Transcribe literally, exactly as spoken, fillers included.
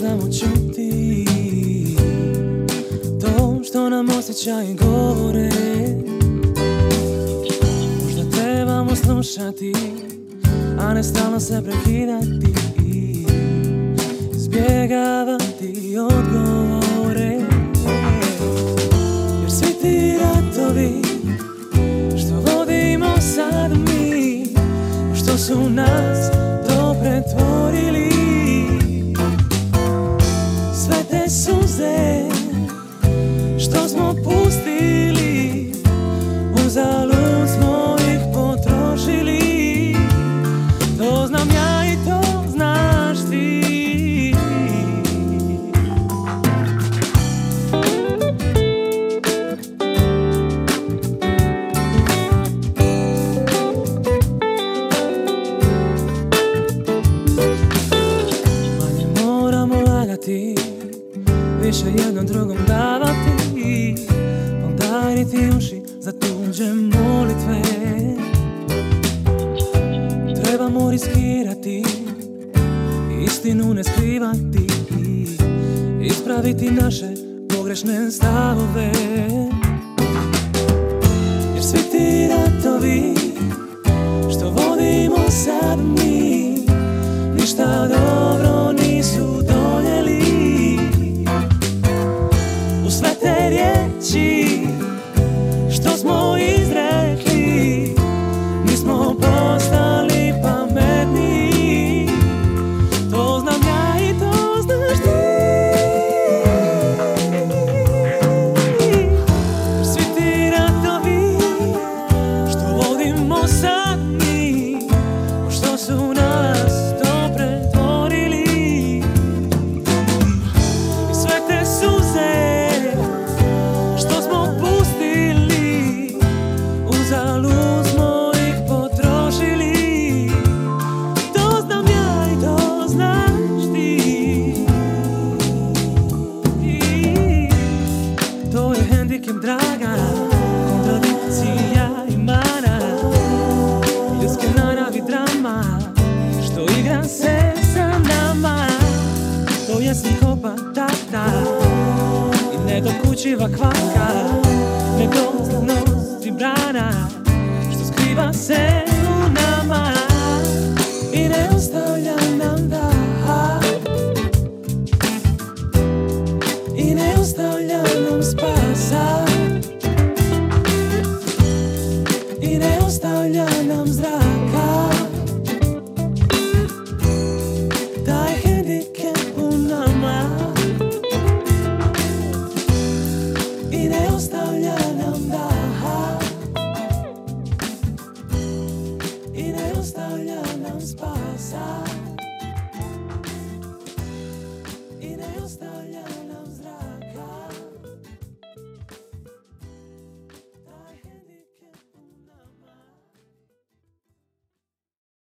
znamo čuti to što nam osjećaji govore. Možda trebamo slušati, a ne stalno se prekidati, izbjegavati odgovore. Jer svi ti ratovi što vodimo sad mi, što su nas to pretvorili, sve te suze što smo pustili, uzalud smo ih potrošili. To znam ja i to znaš ti. Manje moramo lagati, više jednom drugom davati, podariti uši za tuđe molitve. Trebamo riskirati, istinu ne skrivati, ispraviti naše pogrešne stavove. Jer svi ti ratovi što vodimo sad mi, ništa dobro nisu donijeli. U sve te riječi što smo izrekli, nismo postali pametni. To znam ja i to znaš ti. Svi ti ratovi što vodimo sad mi, što su nas to pretvorili, i sve te suze što smo pustili, uzalud smo ih potrošili. To znam ja i to znaš ti. To je hendikep, draga, kontradikcija i mana, ljudske naravi drama što igra se sa nama. To je sinkopa tata i nedokučiva kvaka, nedostatnost i brana što skriva se u nama i ne ostavlja nam daha, i ne ostavlja nam spasa, i ne ostavlja nam zraka. Taj hendikep u nama i ne ostavlja nam daha, i ne ostavlja nam spasa.